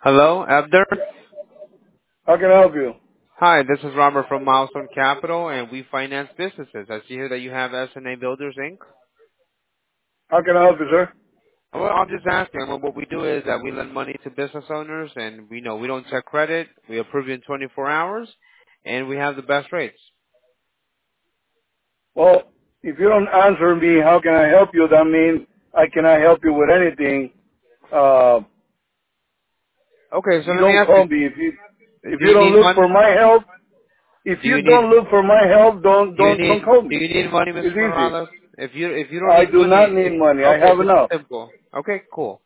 Hello, Abder. How can I help you? Hi, this is Robert from Milestone Capital, and we finance businesses. I see here that you have S&A Builders Inc. How can I help you, sir? Well, I'm just asking. Well, what we do is that we lend money to business owners, and we know we don't check credit. We approve you in 24 hours, and we have the best rates. Well, if you don't answer me, how can I help you? That means I cannot help you with anything. Uh, Okay, so you let me don't ask you: call me if Do you you don't need look for money? my help. If Do you you need don't look for my help, don't call Do me. you need money, It's Mr. easy. Morales? If you don't I need do money, not need money. I okay, have this is enough. simple. Okay, cool.